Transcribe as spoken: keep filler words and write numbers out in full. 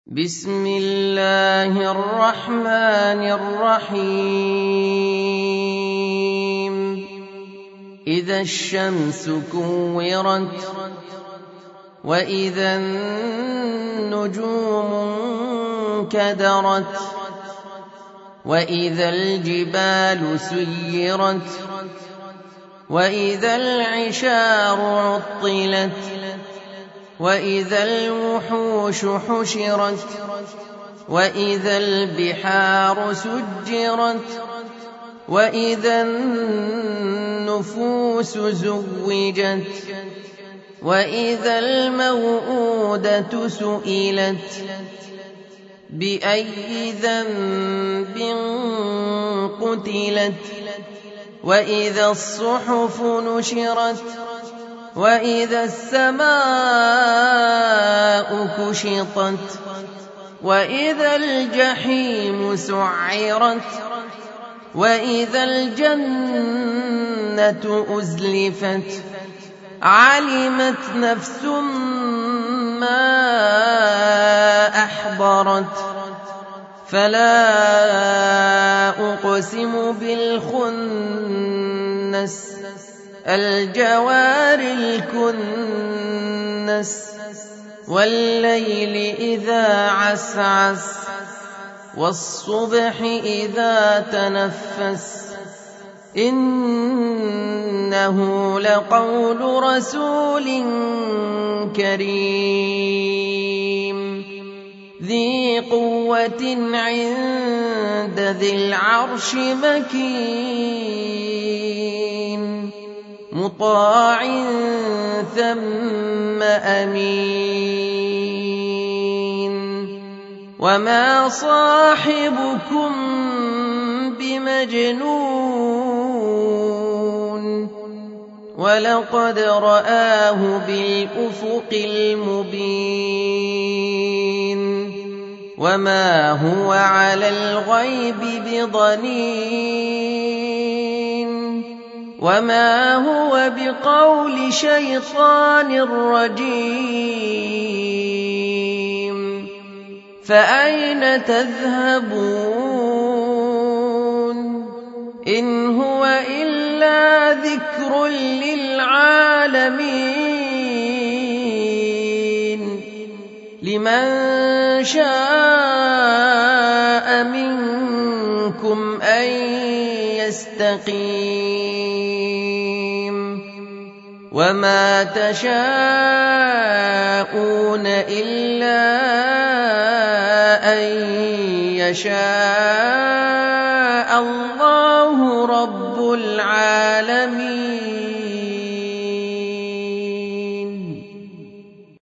بسم الله الرحمن الرحيم إذا الشمس كورت وإذا النجوم انكدرت وإذا الجبال سيرت وإذا العشار عطلت وإذا الوحوش حشرت وإذا البحار سجرت وإذا النفوس زوجت وإذا الموءودة سئلت بأي ذنب قتلت وإذا الصحف نشرت وإذا السماء كشطت وإذا الجحيم سعرت وإذا الجنة أزلفت علمت نفس ما أحضرت فلا أقسم بالخنس الجوار الكنس والليل إذا عسعس والصبح إذا تنفس إنه لقول رسول كريم ذي قوة عند ذي العرش مكين مطاع ثم أمين وما صاحبكم بمجنون ولقد رآه بالأفق المبين وما هو على الغيب بضنين وما هو بقول شيطان رجيم فأين تذهبون إن هو إلا ذكر للعالمين لمن شاء منكم أن يستقيم وما تشاءون إلا أن يشاء الله رب العالمين.